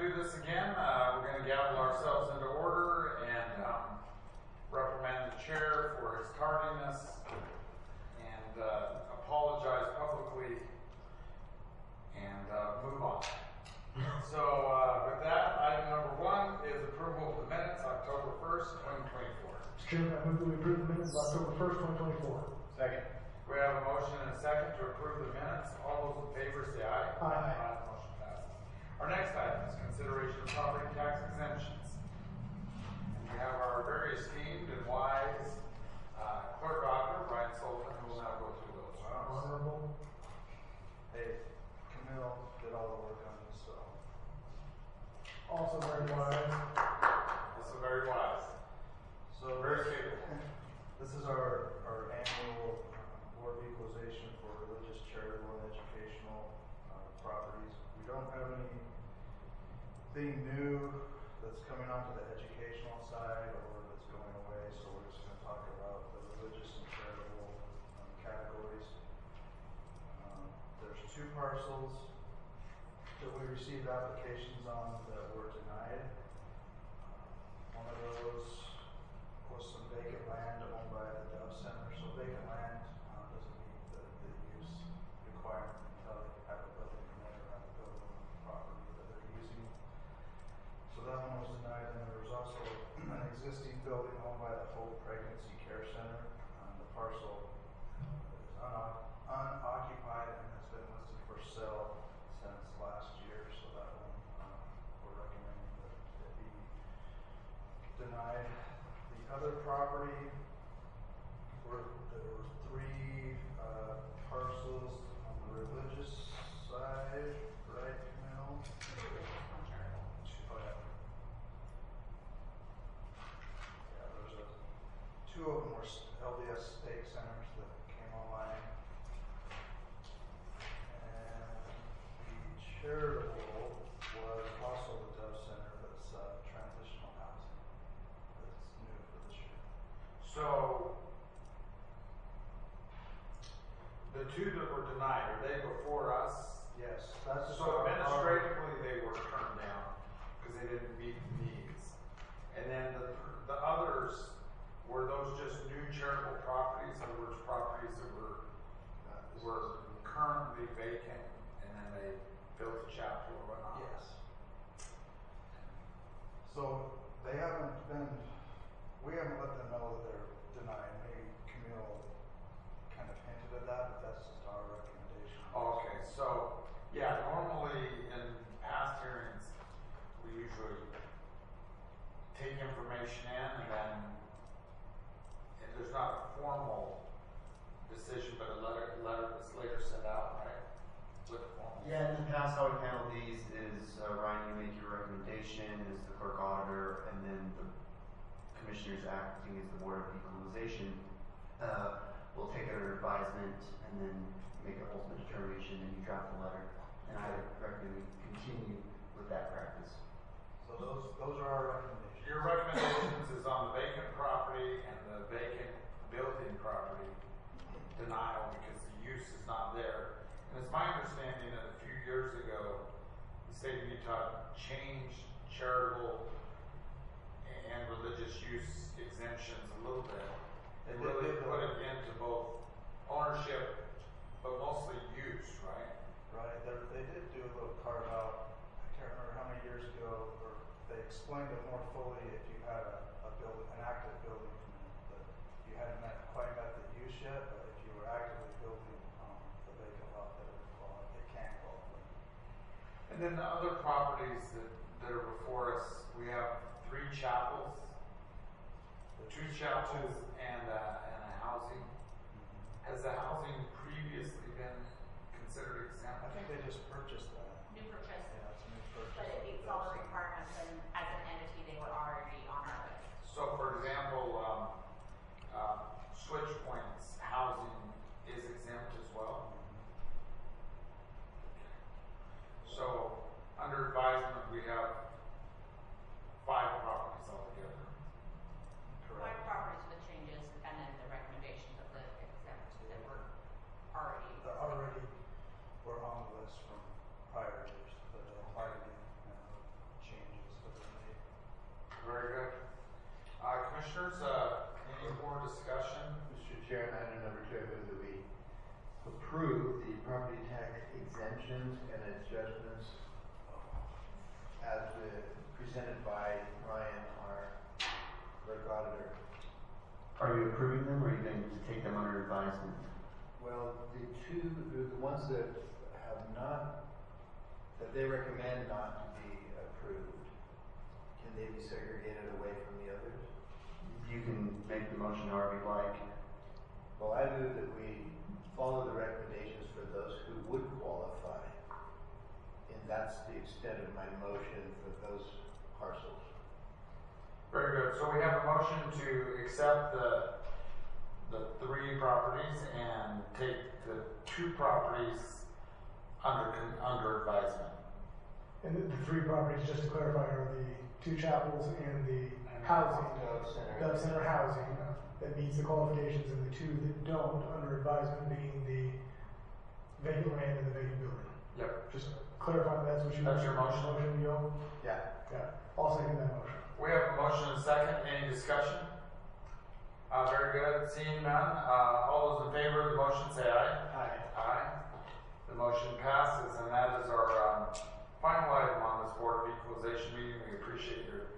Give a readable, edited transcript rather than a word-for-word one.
do this again. We're going to gavel ourselves into order and reprimand the chair for his tardiness and apologize publicly and move on. So with that, item number 1 is approval of the minutes, October 1st, 2024. Mr. Chairman, I move that we approve the minutes of October 1st, 2024. Second. We have a motion and a second to approve the minutes. All those in favor say aye. Aye. Motion passes. Our next item is consideration of property tax exemptions. And we have our very esteemed and wise clerk auditor, Brian Sullivan, who will now go through those. Honorable. Hey, Camille did all the work on this, so. Also very wise. Also very wise. So Very capable. This is our annual board of equalization for religious, charitable, and educational properties. We don't have anything new that's coming onto the educational side or that's going away, so we're just going to talk about the religious and charitable categories. There's 2 parcels that we received applications on that were denied. One of those was some vacant land owned by the Dove Center. So vacant land doesn't meet the use requirement until they have a building permit or have a building on the property that they're using. So that one was denied, and there was also an existing building owned by the Hope Pregnancy Care Center. The parcel is unoccupied and has been listed for sale since last year. So that one we're recommending that it be denied. The other property, there were 3 parcels on the religious side, right, Camille? Oh, yeah. Yeah, there's 2 of them were LDS stake centers that came online. And the charitable was also the Dove Center, that's transitional housing. That's new for this year. So the 2 that were denied, are they before us? Yes, that's So administratively, they were turned down because they didn't meet the needs. And then the others, were those just new charitable properties, or were properties that were currently vacant and then they built a chapter or whatnot? Yes. So they haven't been, we haven't let them know that they're denied. Maybe Camille kind of hinted at that, but that's just our recommendation. Okay, so yeah, normally in past hearings, we usually take information in and then if there's not a formal decision, but a letter that's later sent out, right? With a formal. Yeah, in the past, how we handle these is Ryan, you make your recommendation as the clerk auditor, and then the commissioners acting as the board of equalization will take it under advisement and then make an ultimate determination, and you draft the letter. And I recommend we continue with that practice. So those are our recommendations. Your recommendations is on the vacant property and the vacant building property denial because the use is not there. And it's my understanding that a few years ago, the state of Utah changed charitable and religious use exemptions a little bit. They really put it into both ownership, but mostly use, right? Right, they did do a little carve out. I can't remember how many years ago, or they explained it more fully if you had an active building permit. That you hadn't quite met the use yet, but if you were actively building the vacant lot, that it can qualify. And then the other properties that are before us, we have 3 chapels, 2 chapels and a housing. Has the housing previously been considered exempt? I think they just purchased that. New purchase, Yeah, it's a new purchase. but it meets all the requirements, and as an entity, they were already on our list. So for example, Switch Point's housing is exempt as well. So under advisement, we have 5 properties altogether. White properties with changes, and then the recommendations of the exempt that were already. That already were on the list from are you approving them, or are you going to take them under advisement? Well, the ones that have not, that they recommend not to be approved, can they be segregated away from the others? You can make the motion however you like. Well, I move that we follow the recommendations for those who would qualify. And that's the extent of my motion for those parcels. Very good. So we have a motion to accept the 3 properties and take the 2 properties under advisement. And the 3 properties, just to clarify, are the 2 chapels and the housing, Dove Center housing, that meets the qualifications, and the 2 that don't, under advisement, being the vacant land and the vacant building. Yep. Just clarify that's what you. That's your motion? Joe? Yeah. Yeah. I'll second that motion. We have a motion and a second. Any discussion? Very good. Seeing none, all those in favor of the motion say aye. Aye. Aye. The motion passes, and that is our final item on this Board of Equalization meeting. We appreciate your